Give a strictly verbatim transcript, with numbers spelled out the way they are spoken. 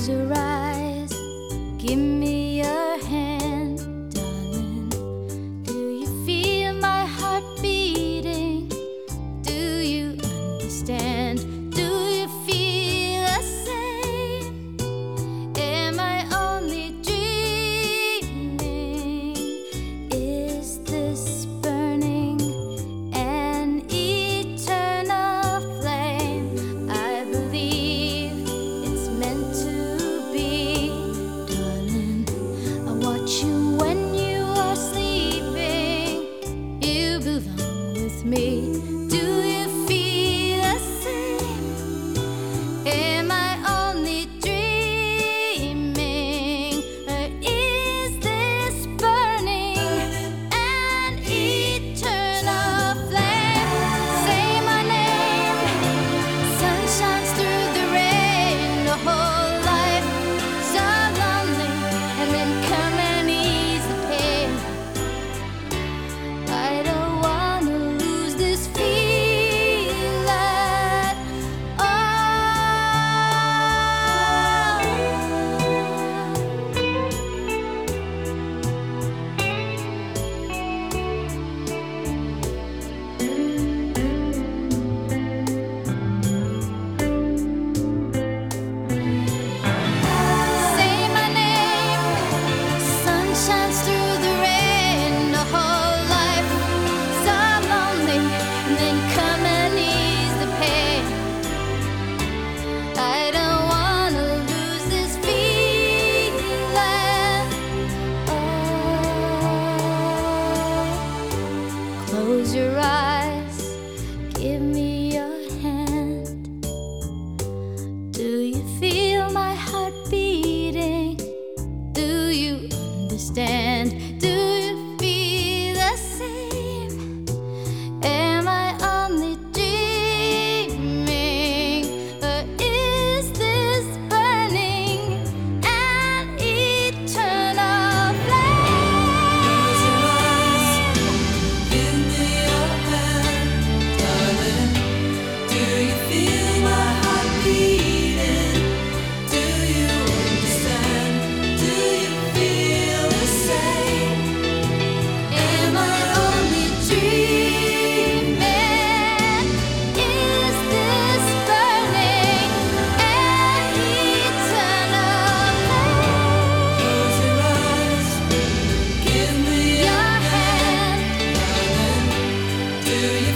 Close your eyes, give me your hand, darling. Do you feel my heart beating? Do you understand? Do you feel the same? Am I only dreaming? Is this burning an eternal flame? I believe it's meant to be, darling. I watch you when you are sleeping. You belong with me. Do you feel the same? Am I only dreaming? Or is this burning an eternal flame? Say my name. Sun shines through the rain. The whole life so lonely, and then come and ease the pain. I don't wanna lose this feeling. Oh, say my name. Sun shines through the rain. The whole life so lonely, and then come and ease the pain. I don't wanna lose this feeling. Oh, close your eyes, give me your hand. Do you feel my heart beating? Do you understand? Do you feel the same? Am I only dreaming? Or is this burning an eternal flame? Give me your hand, darling. Do you feel my heart beating? Do you understand? Do you feel the same? Am I only dreaming? Is this burning an eternal flame? Close your eyes. Give me your Your hand, hand, darling. Do you